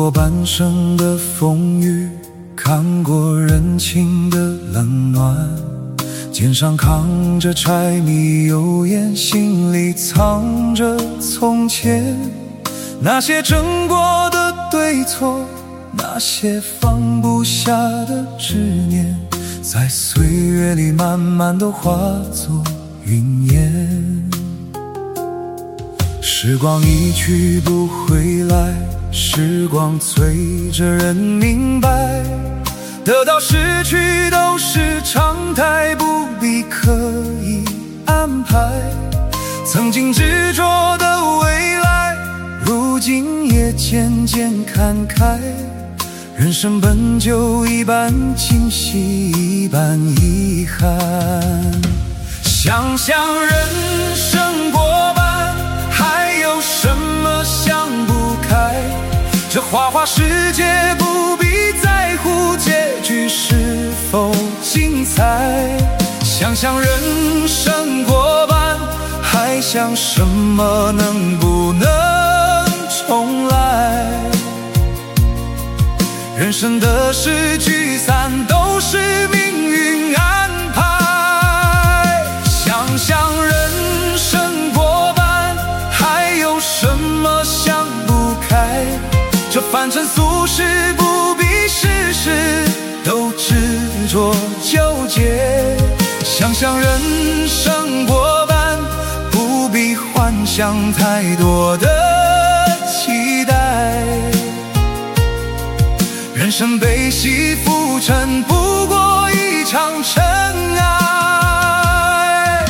过半生的风雨，看过人情的冷暖，肩上扛着柴米油盐，心里藏着从前。那些争过的对错，那些放不下的执念，在岁月里慢慢都化作云烟。时光一去不回来，时光催着人明白，得到失去都是常态，不必刻意安排。曾经执着的未来，如今也渐渐看开。人生本就一半惊喜一半遗憾，想想人生过半，还有什么想不开？这花花世界不必在乎结局是否精彩。想想人生过半，还想什么能不能重来？人生的事聚散都是命运安排。想想人生过半，还有什么想不开？这凡尘俗事不必事事都执着纠结。想想人生过半，不必幻想太多的期待。人生悲喜浮沉，不过一场尘埃。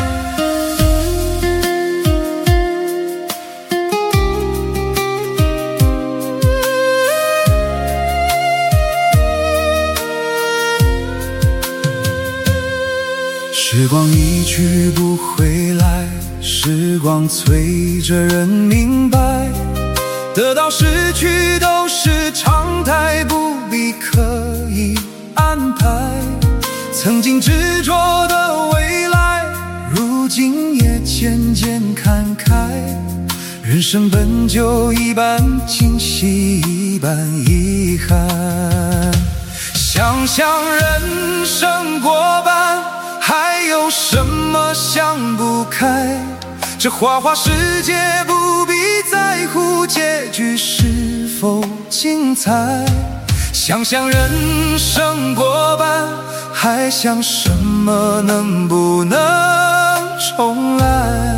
时光一去不回来，时光催着人明白，得到失去都是常态，不必刻意安排。曾经执着的未来，如今也渐渐看开。人生本就一半惊喜一半遗憾。想想人生过半，还有什么想不开？这花花世界不必在乎结局是否精彩。想想人生过半，还想什么能不能重来？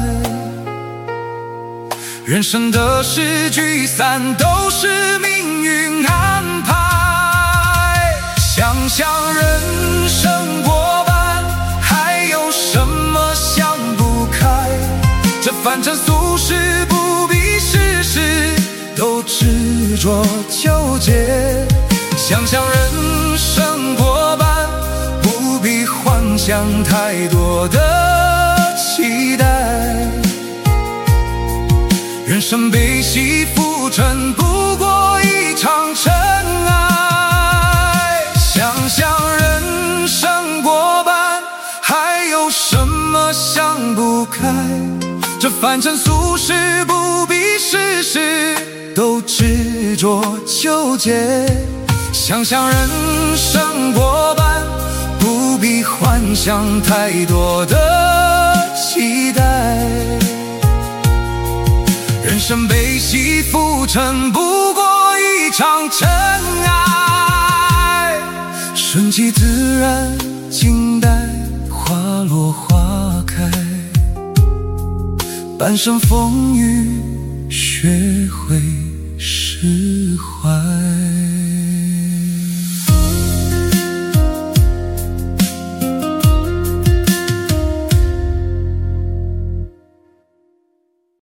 人生的事聚散都是命运安排。想想人生过半，还有什么想不开？这凡尘俗事不必事事都执着纠结。想想人生过半，不必幻想太多的期待。人生悲喜浮沉，不过一场尘埃。想想人生过半，还有什么想不开？这凡尘俗事不必事事都执着纠结。想想人生过半，不必幻想太多的期待。人生悲喜浮沉，不过一场尘埃。顺其自然，静待花落花开。半生风雨雪